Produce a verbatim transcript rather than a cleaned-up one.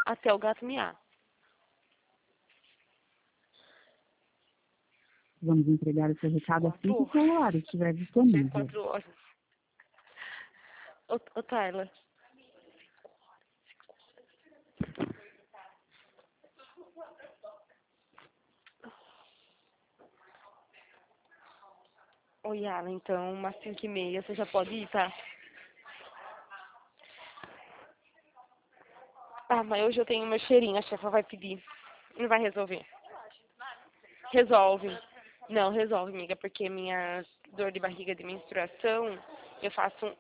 até o gato miar. Vamos entregar o seu recado assim que o celular estiver Três, disponível. quatro horas. Ô, ô Tyler. Oi, Alan, então, umas cinco e meia, você já pode ir, tá? Ah, mas hoje eu tenho meu cheirinho, a chefa vai pedir. Não vai resolver. Resolve. Não, resolve, amiga, porque minha dor de barriga de menstruação, eu faço um